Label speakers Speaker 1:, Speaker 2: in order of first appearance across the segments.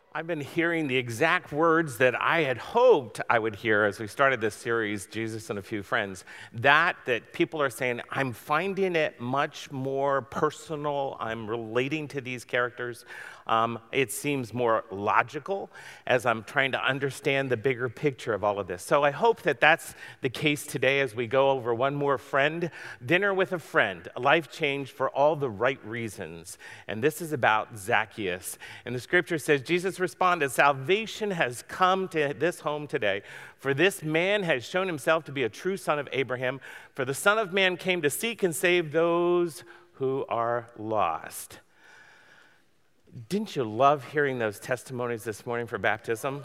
Speaker 1: I've been hearing the exact words that I had hoped I would hear as we started this series, Jesus and a Few Friends. That people are saying, I'm finding it much more personal. I'm relating to these characters. It seems more logical as I'm trying to understand the bigger picture of all of this. So I hope that that's the case today as we go over one more friend, dinner with a friend, a life change for all the right reasons. And this is about Zacchaeus. And the scripture says, Jesus responded, salvation has come to this home today, for this man has shown himself to be a true son of Abraham. For the Son of Man came to seek and save those who are lost. Didn't you love hearing those testimonies this morning for baptism?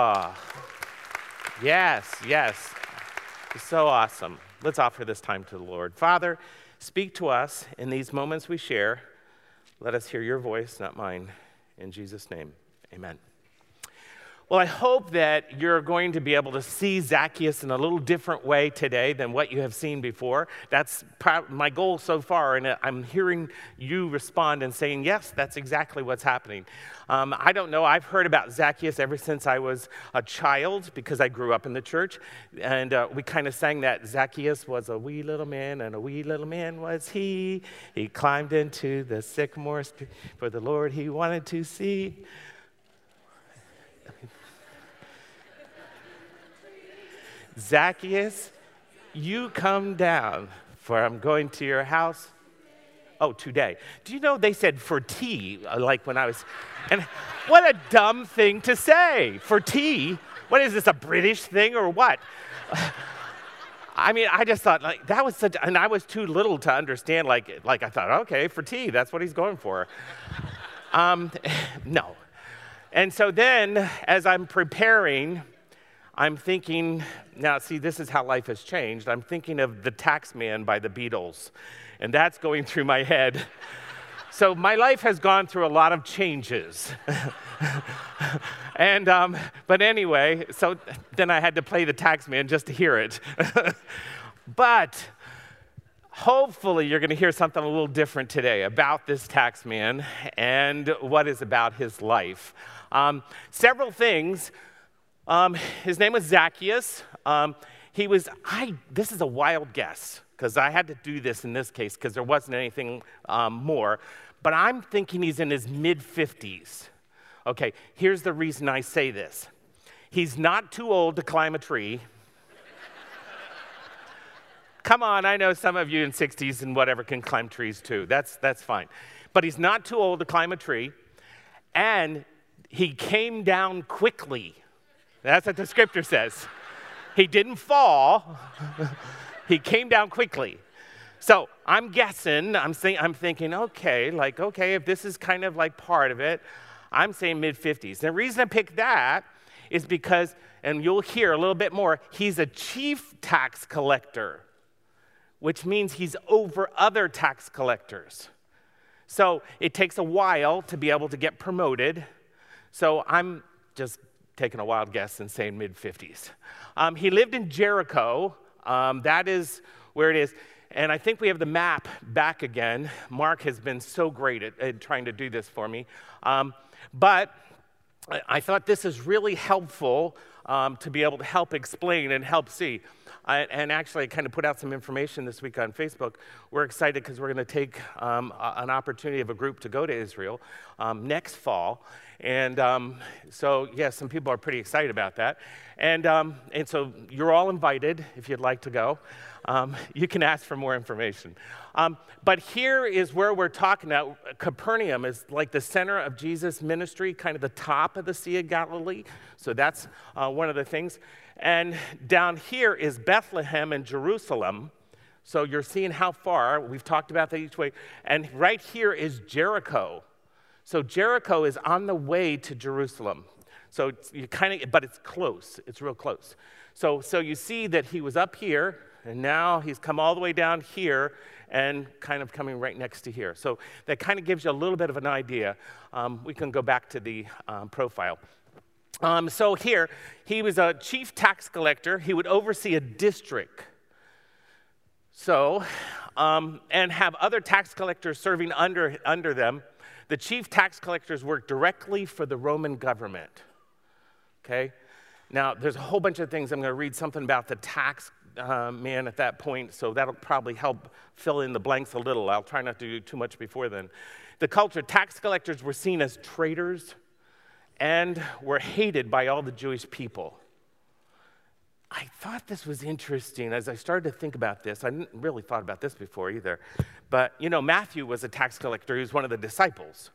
Speaker 1: Yes. It's so awesome. Let's offer this time to the Lord. Father, speak to us in these moments we share. Let us hear your voice, not mine. In Jesus' name, amen. Well, I hope that you're going to be able to see Zacchaeus in a little different way today than what you have seen before. That's my goal so far, and I'm hearing you respond and saying, yes, that's exactly what's happening. I don't know. I've heard about Zacchaeus ever since I was a child because I grew up in the church, and we kind of sang that Zacchaeus was a wee little man, and a wee little man was he. He climbed into the sycamore for the Lord he wanted to see. Zacchaeus, you come down, for I'm going to your house. Oh, today. Do you know they said for tea, like when I was, and what a dumb thing to say, for tea. What is this, a British thing or what? I mean, I just thought, like, that was such, and I was too little to understand, like I thought, okay, for tea, that's what he's going for. No. And so then, as I'm preparing, I'm thinking, now see, this is how life has changed. I'm thinking of The Taxman by the Beatles, and that's going through my head. So my life has gone through a lot of changes. And, but anyway, so then I had to play The Taxman just to hear it. But hopefully you're going to hear something a little different today about this taxman and what is about his life. Several things. His name was Zacchaeus. This is a wild guess, because I had to do this in this case, because there wasn't anything more. But I'm thinking he's in his mid-50s. Okay, here's the reason I say this. He's not too old to climb a tree. Come on, I know some of you in 60s and whatever can climb trees too. That's fine. But he's not too old to climb a tree. And he came down quickly. That's what the scripture says. He didn't fall. He came down quickly. So I'm guessing, I'm thinking, okay, if this is kind of like part of it, I'm saying mid-50s. The reason I picked that is because, and you'll hear a little bit more, he's a chief tax collector, which means he's over other tax collectors. So it takes a while to be able to get promoted. So I'm just taking a wild guess and saying mid-50s. He lived in Jericho. That is where it is. And I think we have the map back again. Mark has been so great at trying to do this for me. But I thought this is really helpful to be able to help explain and help see. And actually, I kind of put out some information this week on Facebook. We're excited because we're going to take an opportunity of a group to go to Israel next fall. And so, yes, some people are pretty excited about that. And so you're all invited if you'd like to go. You can ask for more information. But here is where we're talking about. Capernaum is like the center of Jesus' ministry, kind of the top of the Sea of Galilee. So that's one of the things. And down here is Bethlehem and Jerusalem. So you're seeing how far. We've talked about that each way. And right here is Jericho. So Jericho is on the way to Jerusalem. So you but it's close. It's real close. So you see that he was up here, and now he's come all the way down here and kind of coming right next to here. So that kind of gives you a little bit of an idea. We can go back to the profile. So here, he was a chief tax collector. He would oversee a district. So, and have other tax collectors serving under them. The chief tax collectors worked directly for the Roman government, okay? Now, there's a whole bunch of things. I'm going to read something about the tax man at that point, so that'll probably help fill in the blanks a little. I'll try not to do too much before then. The culture, tax collectors were seen as traitors and were hated by all the Jewish people. I thought this was interesting as I started to think about this. I didn't really thought about this before either. But, you know, Matthew was a tax collector. He was one of the disciples.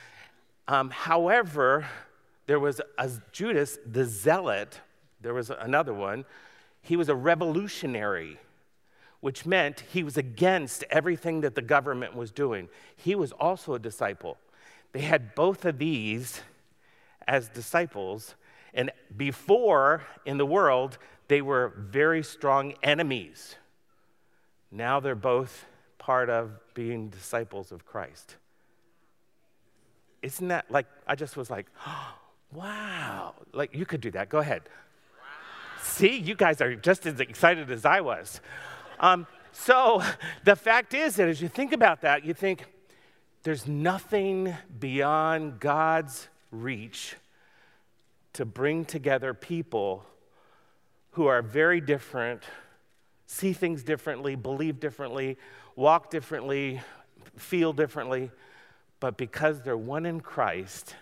Speaker 1: However, there was a Judas, the zealot. There was another one. He was a revolutionary, which meant he was against everything that the government was doing. He was also a disciple. They had both of these as disciples. And before, in the world, they were very strong enemies. Now they're both part of being disciples of Christ. Isn't that like, I just was like, oh, wow. Like, you could do that. Go ahead. Wow. See, you guys are just as excited as I was. So the fact is that as you think about that, you think there's nothing beyond God's reach to bring together people who are very different, see things differently, believe differently, walk differently, feel differently, but because they're one in Christ,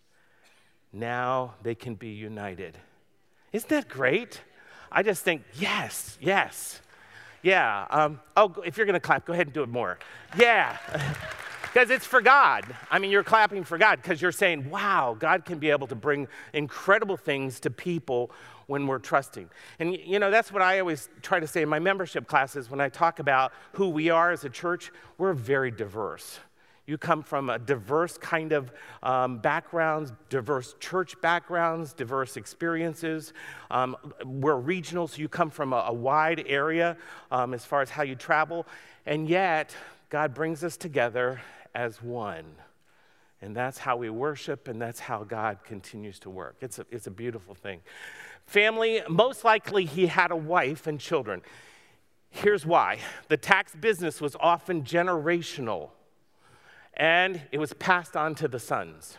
Speaker 1: now they can be united. Isn't that great? I just think, yes, yes. Yeah. If you're going to clap, go ahead and do it more. Yeah. Because it's for God. I mean, you're clapping for God because you're saying, wow, God can be able to bring incredible things to people when we're trusting. And, you know, that's what I always try to say in my membership classes when I talk about who we are as a church. We're very diverse. You come from a diverse kind of backgrounds, diverse church backgrounds, diverse experiences. We're regional, so you come from a wide area as far as how you travel. And yet, God brings us together as one. And that's how we worship, and that's how God continues to work. It's a beautiful thing. Family, most likely he had a wife and children. Here's why. The tax business was often generational, and it was passed on to the sons.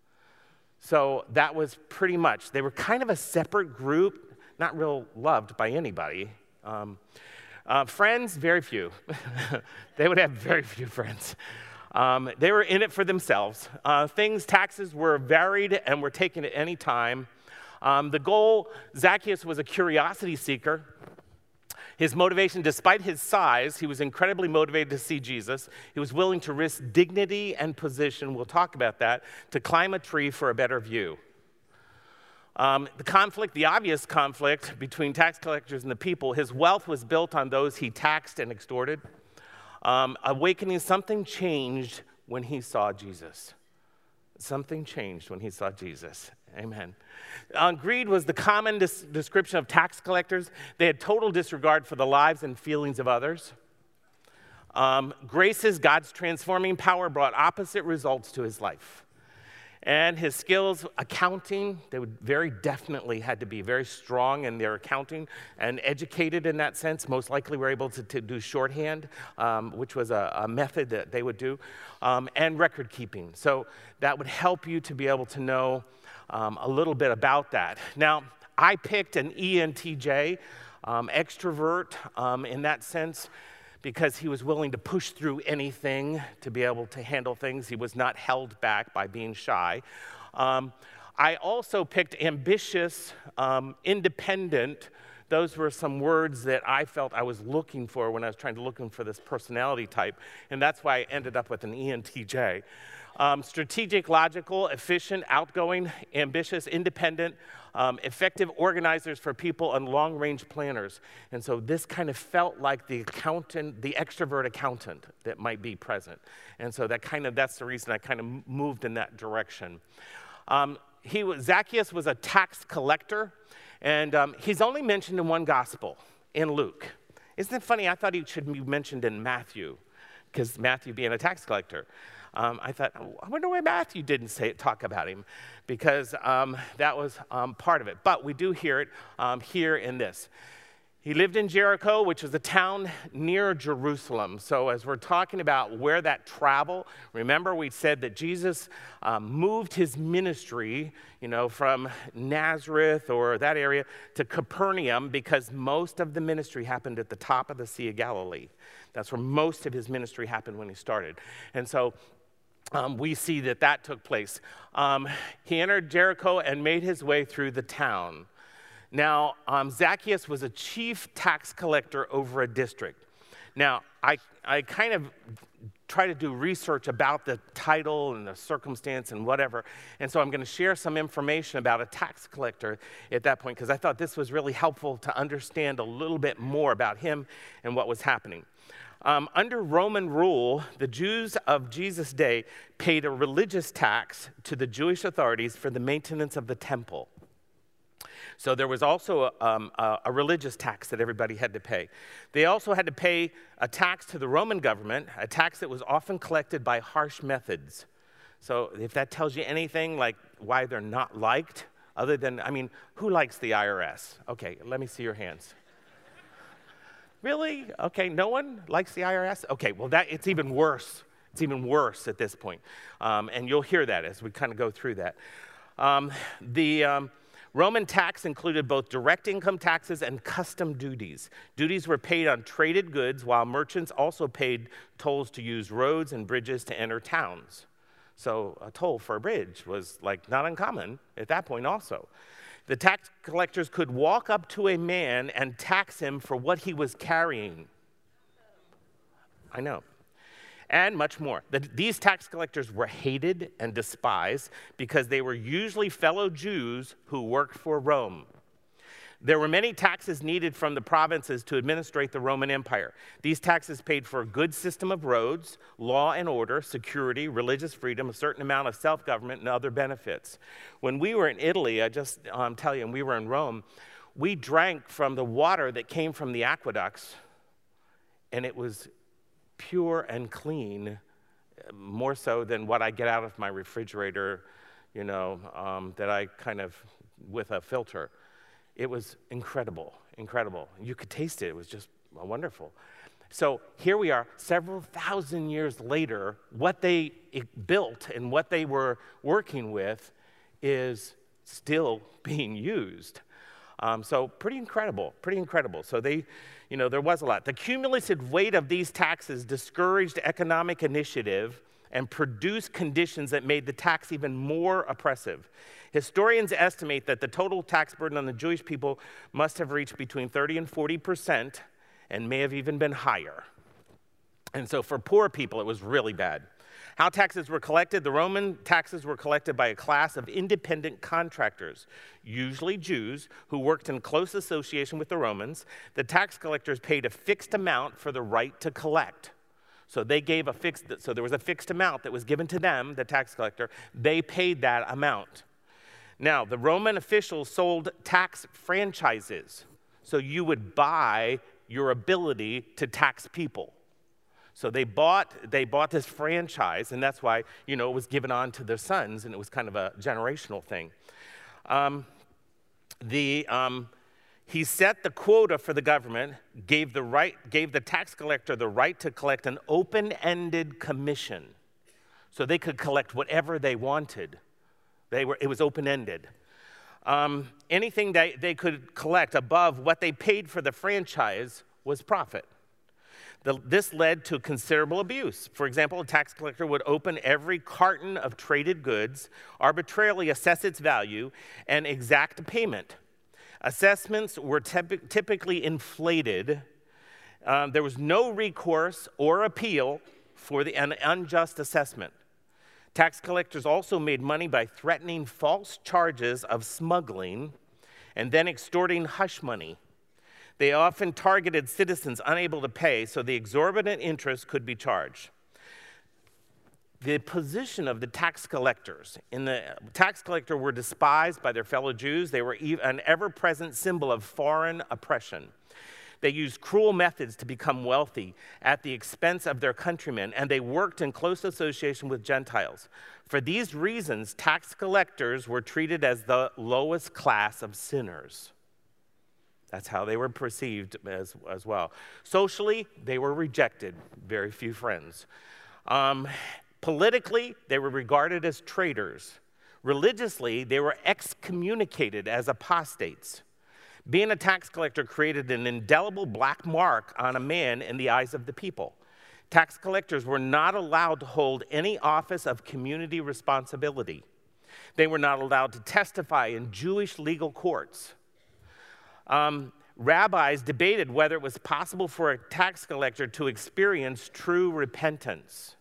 Speaker 1: So that was pretty much, they were kind of a separate group, not real loved by anybody. Friends, very few. They would have very few friends. They were in it for themselves. Taxes were varied and were taken at any time. The goal, Zacchaeus was a curiosity seeker. His motivation, despite his size, he was incredibly motivated to see Jesus. He was willing to risk dignity and position, we'll talk about that, to climb a tree for a better view. The obvious conflict between tax collectors and the people, his wealth was built on those he taxed and extorted. Awakening, something changed when he saw Jesus. Something changed when he saw Jesus. Amen. Greed was the common description of tax collectors. They had total disregard for the lives and feelings of others. Grace's, God's transforming power, brought opposite results to his life. And his skills, accounting, they would very definitely had to be very strong in their accounting and educated in that sense. Most likely were able to do shorthand, which was a method that they would do, and record keeping. So that would help you to be able to know a little bit about that. Now, I picked an ENTJ, extrovert in that sense, because he was willing to push through anything to be able to handle things. He was not held back by being shy. I also picked ambitious, independent. Those were some words that I felt I was looking for when I was trying to look for this personality type, and that's why I ended up with an ENTJ. Strategic, logical, efficient, outgoing, ambitious, independent, effective organizers for people, and long-range planners. And so this kind of felt like the accountant, the extrovert accountant that might be present. And so that's the reason I kind of moved in that direction. Zacchaeus was a tax collector, and he's only mentioned in one gospel, in Luke. Isn't it funny? I thought he should be mentioned in Matthew, because Matthew being a tax collector. I thought, I wonder why Matthew didn't talk about him, because that was part of it. But we do hear it here in this. He lived in Jericho, which is a town near Jerusalem. So as we're talking about where that travel, remember we said that Jesus moved his ministry, from Nazareth or that area to Capernaum because most of the ministry happened at the top of the Sea of Galilee. That's where most of his ministry happened when he started. And so we see that took place. He entered Jericho and made his way through the town. Now, Zacchaeus was a chief tax collector over a district. Now, I kind of try to do research about the title and the circumstance and whatever, and so I'm going to share some information about a tax collector at that point because I thought this was really helpful to understand a little bit more about him and what was happening. Under Roman rule, the Jews of Jesus' day paid a religious tax to the Jewish authorities for the maintenance of the temple. So there was also a religious tax that everybody had to pay. They also had to pay a tax to the Roman government, a tax that was often collected by harsh methods. So if that tells you anything like why they're not liked, other than, who likes the IRS? Okay, let me see your hands. Really? Okay, no one likes the IRS? Okay, well, it's even worse. It's even worse at this point. And you'll hear that as we kind of go through that. The Roman tax included both direct income taxes and custom duties. Duties were paid on traded goods, while merchants also paid tolls to use roads and bridges to enter towns. So a toll for a bridge was not uncommon at that point also. The tax collectors could walk up to a man and tax him for what he was carrying. I know. And much more. These tax collectors were hated and despised because they were usually fellow Jews who worked for Rome. There were many taxes needed from the provinces to administrate the Roman Empire. These taxes paid for a good system of roads, law and order, security, religious freedom, a certain amount of self-government, and other benefits. When we were in Italy, I just tell you, and we were in Rome, we drank from the water that came from the aqueducts, and it was pure and clean, more so than what I get out of my refrigerator, that I kind of, with a filter. It was incredible, incredible. You could taste it. It was just wonderful. So here we are, several thousand years later, what they built and what they were working with is still being used. So pretty incredible, pretty incredible. So there was a lot. The cumulative weight of these taxes discouraged economic initiative and produced conditions that made the tax even more oppressive. Historians estimate that the total tax burden on the Jewish people must have reached between 30 and 40% and may have even been higher. And so for poor people, it was really bad. How taxes were collected? The Roman taxes were collected by a class of independent contractors, usually Jews, who worked in close association with the Romans. The tax collectors paid a fixed amount for the right to collect. So they gave so there was a fixed amount that was given to them, the tax collector. They paid that amount. Now, the Roman officials sold tax franchises. So you would buy your ability to tax people. So they bought this franchise, and that's why, it was given on to their sons, and it was kind of a generational thing. He set the quota for the government, gave the tax collector the right to collect an open-ended commission. So they could collect whatever they wanted. It was open-ended. Anything that they could collect above what they paid for the franchise was profit. This led to considerable abuse. For example, a tax collector would open every carton of traded goods, arbitrarily assess its value, and exact a payment. Assessments were typically inflated. There was no recourse or appeal for an unjust assessment. Tax collectors also made money by threatening false charges of smuggling and then extorting hush money. They often targeted citizens unable to pay, so the exorbitant interest could be charged. The position of the tax collectors. Tax collectors were despised by their fellow Jews. They were an ever-present symbol of foreign oppression. They used cruel methods to become wealthy at the expense of their countrymen, and they worked in close association with Gentiles. For these reasons, tax collectors were treated as the lowest class of sinners. That's how they were perceived as well. Socially, they were rejected, very few friends. Politically, they were regarded as traitors. Religiously, they were excommunicated as apostates. Being a tax collector created an indelible black mark on a man in the eyes of the people. Tax collectors were not allowed to hold any office of community responsibility. They were not allowed to testify in Jewish legal courts. Rabbis debated whether it was possible for a tax collector to experience true repentance.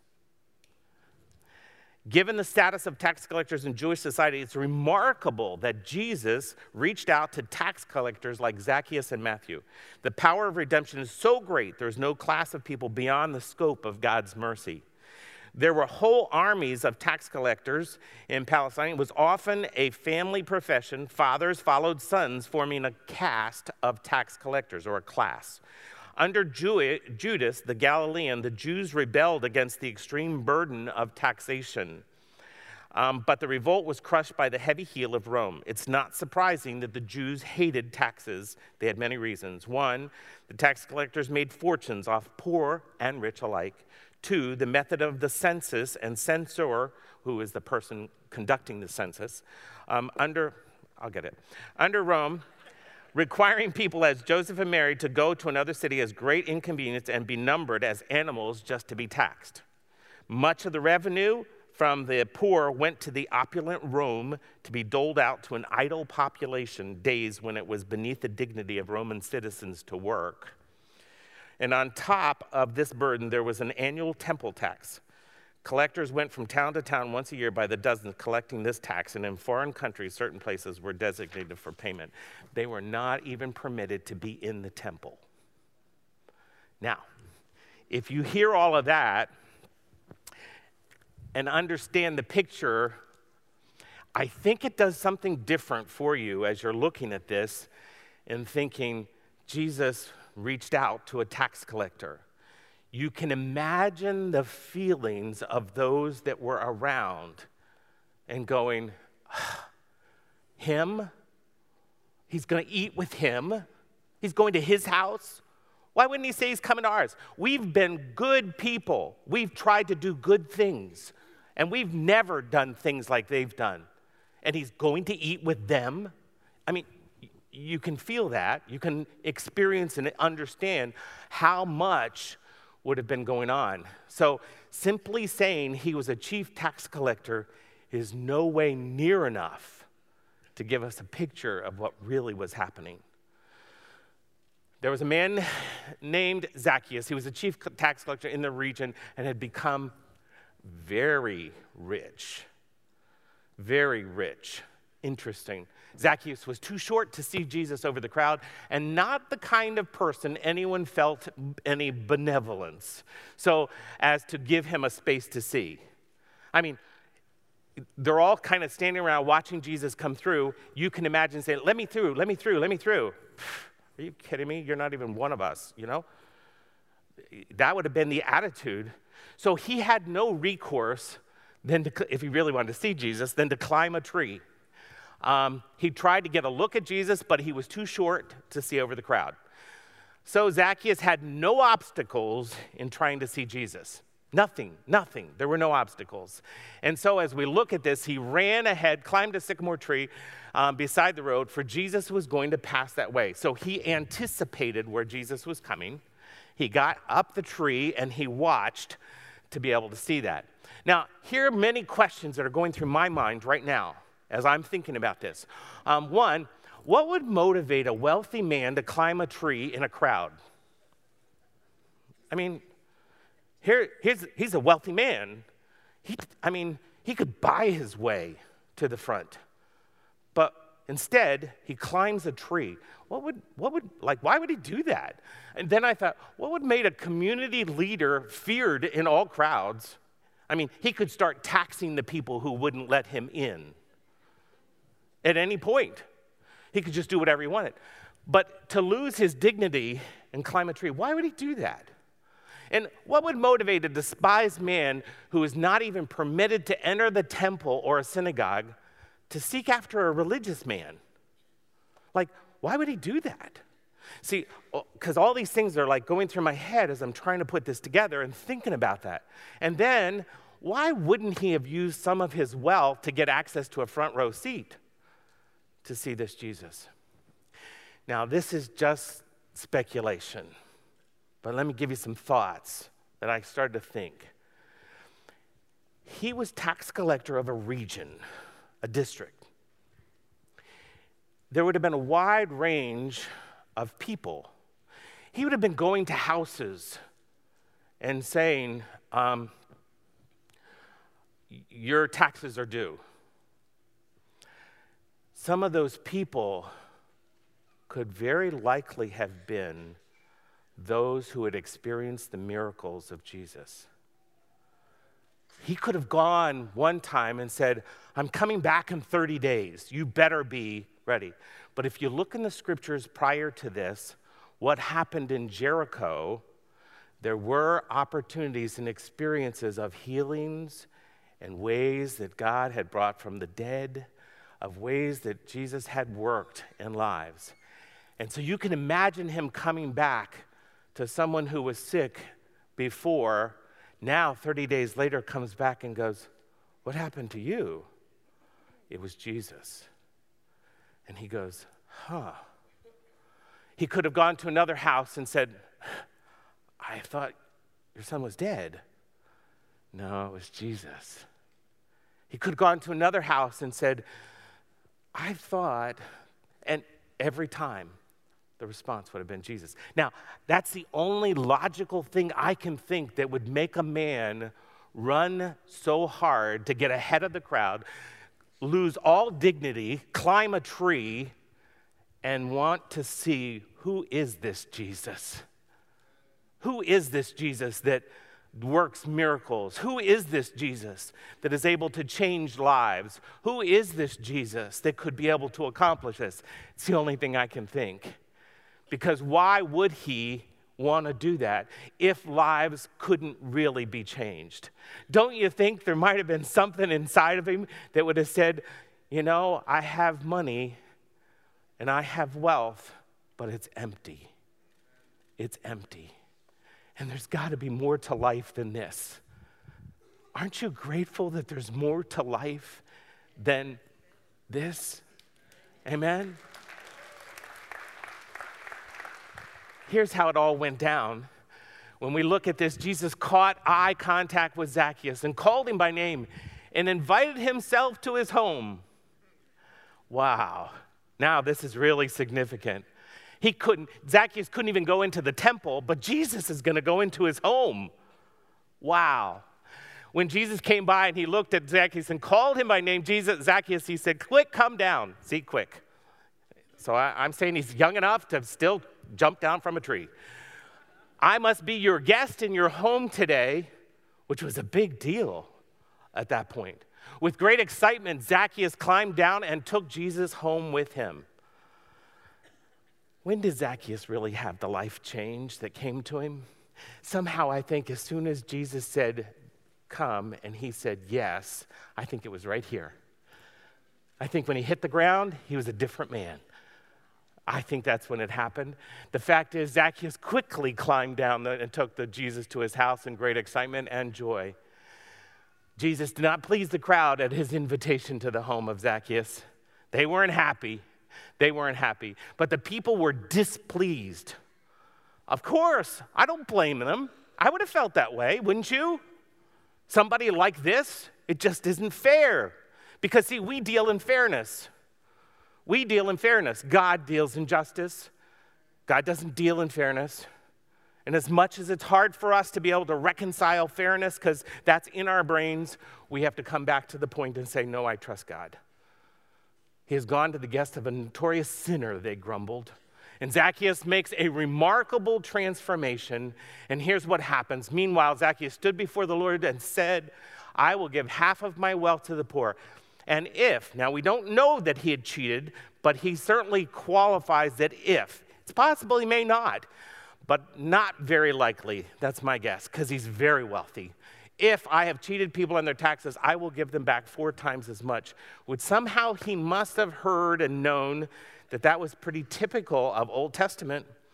Speaker 1: Given the status of tax collectors in Jewish society, it's remarkable that Jesus reached out to tax collectors like Zacchaeus and Matthew. The power of redemption is so great, there's no class of people beyond the scope of God's mercy. There were whole armies of tax collectors in Palestine. It was often a family profession. Fathers followed sons, forming a caste of tax collectors, or a class. Under Judas, the Galilean, the Jews rebelled against the extreme burden of taxation. But the revolt was crushed by the heavy heel of Rome. It's not surprising that the Jews hated taxes. They had many reasons. One, the tax collectors made fortunes off poor and rich alike. Two, the method of the census and censor, who is the person conducting the census, under Rome, requiring people as Joseph and Mary to go to another city as great inconvenience and be numbered as animals just to be taxed. Much of the revenue from the poor went to the opulent Rome to be doled out to an idle population, days when it was beneath the dignity of Roman citizens to work. And on top of this burden, there was an annual temple tax. Collectors went from town to town once a year by the dozens collecting this tax, and in foreign countries, certain places were designated for payment. They were not even permitted to be in the temple. Now, if you hear all of that and understand the picture, I think it does something different for you as you're looking at this and thinking, Jesus reached out to a tax collector. You can imagine the feelings of those that were around and going, him? He's going to eat with him? He's going to his house? Why wouldn't he say he's coming to ours? We've been good people. We've tried to do good things, and we've never done things like they've done. And he's going to eat with them? I mean, you can feel that. You can experience and understand how much would have been going on. So simply saying he was a chief tax collector is no way near enough to give us a picture of what really was happening. There was a man named Zacchaeus. He was a chief tax collector in the region and had become very rich. Very rich. Interesting. Zacchaeus was too short to see Jesus over the crowd and not the kind of person anyone felt any benevolence, so as to give him a space to see. I mean, they're all kind of standing around watching Jesus come through. You can imagine saying, let me through, let me through, let me through. Are you kidding me? You're not even one of us, you know? That would have been the attitude. So he had no recourse, then if he really wanted to see Jesus, than to climb a tree. He tried to get a look at Jesus, but he was too short to see over the crowd. So Zacchaeus had no obstacles in trying to see Jesus. Nothing. There were no obstacles. And so as we look at this, he ran ahead, climbed a sycamore tree beside the road, for Jesus was going to pass that way. So he anticipated where Jesus was coming. He got up the tree and he watched to be able to see that. Now, here are many questions that are going through my mind right now as I'm thinking about this. One, what would motivate a wealthy man to climb a tree in a crowd? I mean, he's a wealthy man. He could buy his way to the front. But instead, he climbs a tree. Why would he do that? And then I thought, what would make a community leader feared in all crowds? I mean, he could start taxing the people who wouldn't let him in. At any point, he could just do whatever he wanted. But to lose his dignity and climb a tree, why would he do that? And what would motivate a despised man who is not even permitted to enter the temple or a synagogue to seek after a religious man? Like, why would he do that? See, because all these things are like going through my head as I'm trying to put this together and thinking about that. And then, why wouldn't he have used some of his wealth to get access to a front row seat to see this Jesus? Now, this is just speculation, but let me give you some thoughts that I started to think. He was tax collector of a region, a district. There would have been a wide range of people. He would have been going to houses and saying, your taxes are due. Some of those people could very likely have been those who had experienced the miracles of Jesus. He could have gone one time and said, I'm coming back in 30 days. You better be ready. But if you look in the scriptures prior to this, what happened in Jericho, there were opportunities and experiences of healings and ways that God had brought from the dead, of ways that Jesus had worked in lives. And so you can imagine him coming back to someone who was sick before, now 30 days later comes back and goes, what happened to you? It was Jesus. And he goes, huh. He could have gone to another house and said, I thought your son was dead. No, it was Jesus. He could have gone to another house and said, I thought, and every time the response would have been Jesus. Now, that's the only logical thing I can think that would make a man run so hard to get ahead of the crowd, lose all dignity, climb a tree, and want to see, who is this Jesus? Who is this Jesus that works miracles? Who is this Jesus that is able to change lives? Who is this Jesus that could be able to accomplish this? It's the only thing I can think. Because why would he want to do that if lives couldn't really be changed? Don't you think there might have been something inside of him that would have said, you know, I have money and I have wealth, but it's empty. It's empty. And there's got to be more to life than this. Aren't you grateful that there's more to life than this? Amen? Here's how it all went down. When we look at this, Jesus caught eye contact with Zacchaeus and called him by name and invited himself to his home. Wow. Now this is really significant. Zacchaeus couldn't even go into the temple, but Jesus is going to go into his home. Wow. When Jesus came by and he looked at Zacchaeus and called him by name, Zacchaeus, he said, quick, come down. See, quick. So I'm saying he's young enough to still jump down from a tree. I must be your guest in your home today, which was a big deal at that point. With great excitement, Zacchaeus climbed down and took Jesus home with him. When did Zacchaeus really have the life change that came to him? Somehow I think as soon as Jesus said, come, and he said yes, I think it was right here. I think when he hit the ground, he was a different man. I think that's when it happened. The fact is, Zacchaeus quickly climbed down and took Jesus to his house in great excitement and joy. Jesus did not please the crowd at his invitation to the home of Zacchaeus. They weren't happy. They weren't happy. But the people were displeased. Of course, I don't blame them. I would have felt that way, wouldn't you? Somebody like this, it just isn't fair. Because, see, we deal in fairness. We deal in fairness. God deals in justice. God doesn't deal in fairness. And as much as it's hard for us to be able to reconcile fairness, because that's in our brains, we have to come back to the point and say, no, I trust God. He has gone to the guest of a notorious sinner, they grumbled. And Zacchaeus makes a remarkable transformation. And here's what happens. Meanwhile, Zacchaeus stood before the Lord and said, I will give half of my wealth to the poor. And if, now we don't know that he had cheated, but he certainly qualifies that if. It's possible he may not, but not very likely. That's my guess, because he's very wealthy. If I have cheated people on their taxes, I will give them back 4 times as much. Which somehow he must have heard and known that that was pretty typical of Old Testament.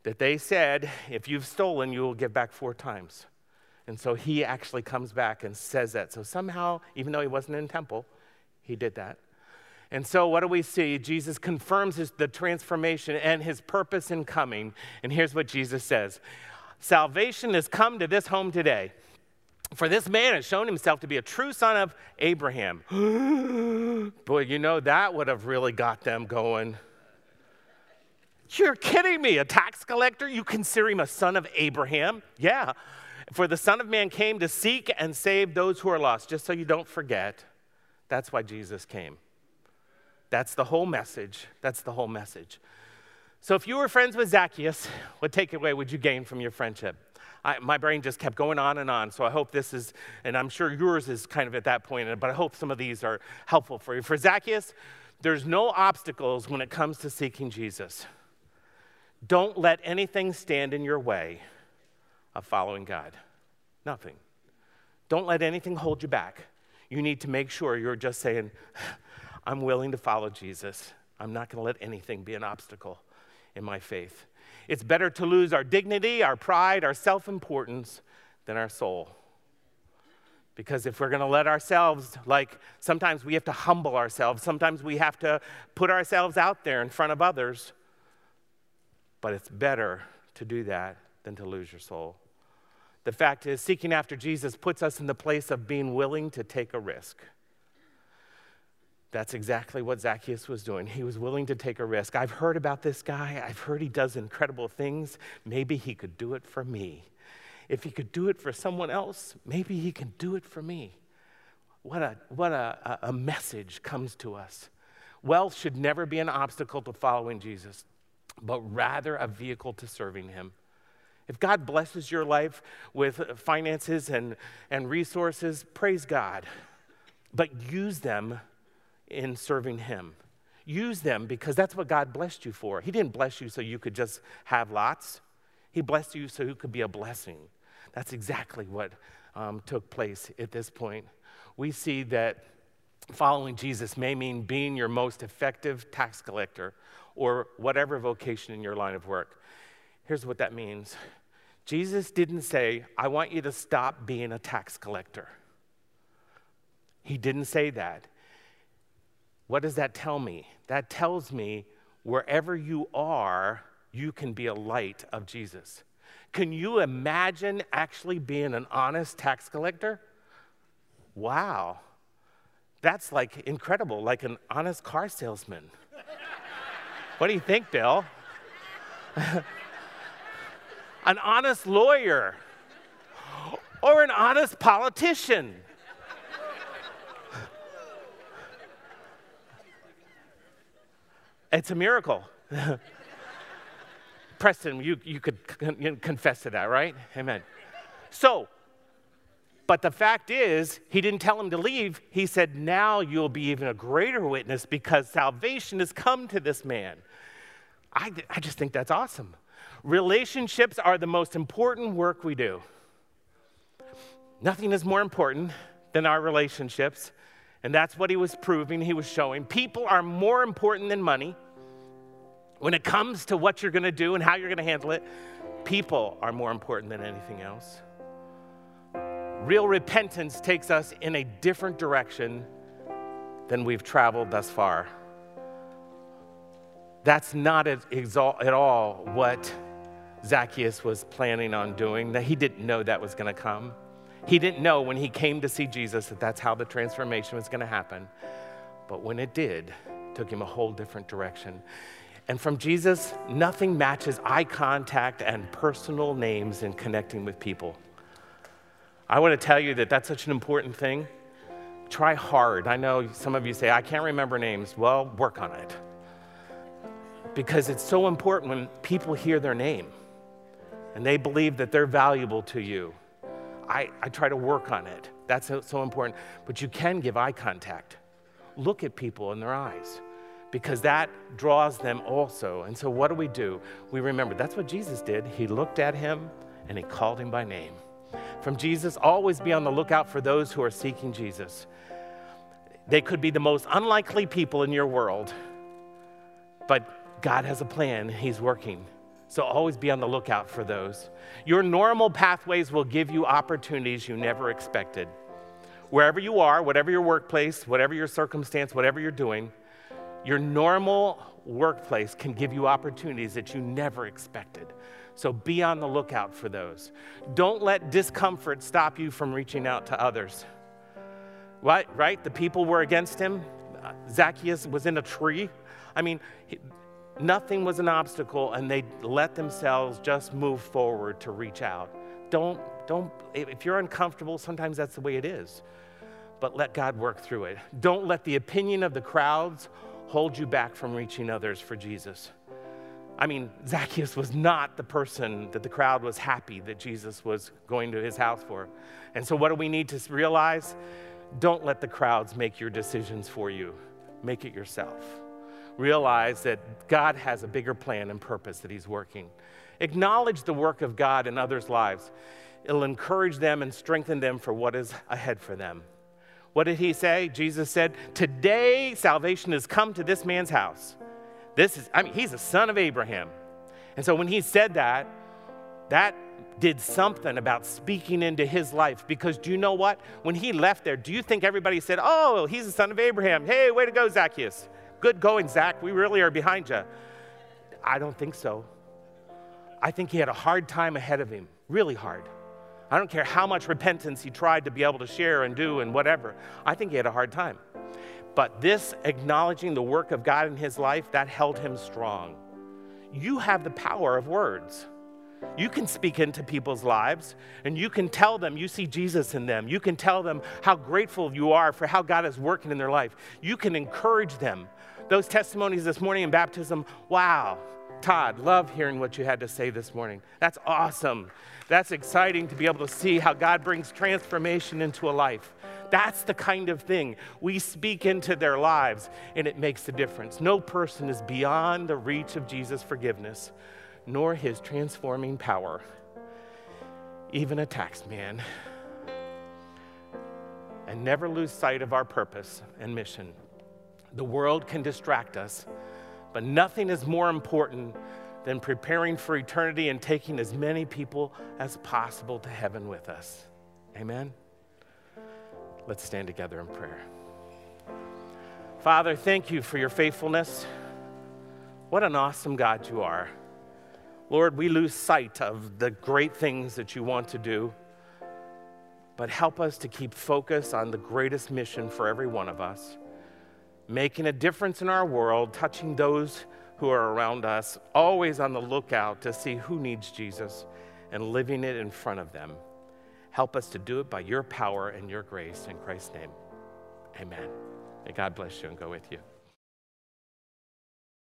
Speaker 1: that they said, if you've stolen, you will give back 4 times. And so he actually comes back and says that. So somehow, even though he wasn't in the temple, he did that. And so what do we see? Jesus confirms the transformation and his purpose in coming. And here's what Jesus says. Salvation has come to this home today. For this man has shown himself to be a true son of Abraham. Boy, you know, that would have really got them going. You're kidding me, a tax collector? You consider him a son of Abraham? Yeah. For the Son of Man came to seek and save those who are lost. Just so you don't forget, that's why Jesus came. That's the whole message. That's the whole message. So if you were friends with Zacchaeus, what takeaway would you gain from your friendship? My brain just kept going on and on, so I hope this is, and I'm sure yours is kind of at that point, but I hope some of these are helpful for you. For Zacchaeus, there's no obstacles when it comes to seeking Jesus. Don't let anything stand in your way of following God. Nothing. Don't let anything hold you back. You need to make sure you're just saying, I'm willing to follow Jesus. I'm not going to let anything be an obstacle in my faith. It's better to lose our dignity, our pride, our self-importance than our soul. Because if we're going to let ourselves, like sometimes we have to humble ourselves, sometimes we have to put ourselves out there in front of others, but it's better to do that than to lose your soul. The fact is, seeking after Jesus puts us in the place of being willing to take a risk. That's exactly what Zacchaeus was doing. He was willing to take a risk. I've heard about this guy. I've heard he does incredible things. Maybe he could do it for me. If he could do it for someone else, maybe he can do it for me. What a message comes to us. Wealth should never be an obstacle to following Jesus, but rather a vehicle to serving him. If God blesses your life with finances and resources, praise God. But use them in serving him. Use them because that's what God blessed you for. He didn't bless you so you could just have lots. He blessed you so you could be a blessing. That's exactly what took place at this point. We see that following Jesus may mean being your most effective tax collector or whatever vocation in your line of work. Here's what that means. Jesus didn't say, I want you to stop being a tax collector. He didn't say that. What does that tell me? That tells me wherever you are, you can be a light of Jesus. Can you imagine actually being an honest tax collector? Wow. That's like incredible, like an honest car salesman. What do you think, Bill? An honest lawyer, or an honest politician. It's a miracle. Preston, you could confess to that, right? Amen. So, but the fact is, he didn't tell him to leave. He said, now you'll be even a greater witness because salvation has come to this man. I just think that's awesome. Relationships are the most important work we do. Nothing is more important than our relationships, and that's what he was proving, he was showing. People are more important than money. When it comes to what you're going to do and how you're going to handle it, people are more important than anything else. Real repentance takes us in a different direction than we've traveled thus far. That's not at all what Zacchaeus was planning on doing. That he didn't know that was going to come. He didn't know when he came to see Jesus that that's how the transformation was going to happen. But when it did, it took him a whole different direction. And from Jesus, nothing matches eye contact and personal names in connecting with people. I want to tell you that that's such an important thing. Try hard. I know some of you say, I can't remember names. Well, work on it. Because it's so important when people hear their name and they believe that they're valuable to you. I try to work on it. That's so important. But you can give eye contact. Look at people in their eyes because that draws them also. And so what do? We remember that's what Jesus did. He looked at him and he called him by name. From Jesus, always be on the lookout for those who are seeking Jesus. They could be the most unlikely people in your world, but God has a plan. He's working. So always be on the lookout for those. Your normal pathways will give you opportunities you never expected. Wherever you are, whatever your workplace, whatever your circumstance, whatever you're doing, your normal workplace can give you opportunities that you never expected. So be on the lookout for those. Don't let discomfort stop you from reaching out to others. Right? The people were against him. Zacchaeus was in a tree. I mean, nothing was an obstacle, and they let themselves just move forward to reach out. Don't, if you're uncomfortable, sometimes that's the way it is. But let God work through it. Don't let the opinion of the crowds hold you back from reaching others for Jesus. I mean, Zacchaeus was not the person that the crowd was happy that Jesus was going to his house for. And so what do we need to realize? Don't let the crowds make your decisions for you. Make it yourself. Realize that God has a bigger plan and purpose that he's working. Acknowledge the work of God in others' lives. It'll encourage them and strengthen them for what is ahead for them. What did he say? Jesus said, today salvation has come to this man's house. He's a son of Abraham. And so when he said that, that did something about speaking into his life. Because do you know what? When he left there, do you think everybody said, oh, he's the son of Abraham. Hey, way to go, Zacchaeus. Good going, Zach. We really are behind you. I don't think so. I think he had a hard time ahead of him, really hard. I don't care how much repentance he tried to be able to share and do and whatever. I think he had a hard time. But this acknowledging the work of God in his life, that held him strong. You have the power of words. You can speak into people's lives, and you can tell them you see Jesus in them. You can tell them how grateful you are for how God is working in their life. You can encourage them. Those testimonies this morning in baptism, wow. Todd, love hearing what you had to say this morning. That's awesome. That's exciting to be able to see how God brings transformation into a life. That's the kind of thing we speak into their lives, and it makes a difference. No person is beyond the reach of Jesus' forgiveness, nor his transforming power. Even a tax man. And never lose sight of our purpose and mission. The world can distract us, but nothing is more important than preparing for eternity and taking as many people as possible to heaven with us. Amen? Let's stand together in prayer. Father, thank you for your faithfulness. What an awesome God you are. Lord, we lose sight of the great things that you want to do, but help us to keep focus on the greatest mission for every one of us, making a difference in our world, touching those who are around us, always on the lookout to see who needs Jesus and living it in front of them. Help us to do it by your power and your grace. In Christ's name, amen. May God bless you and go with you.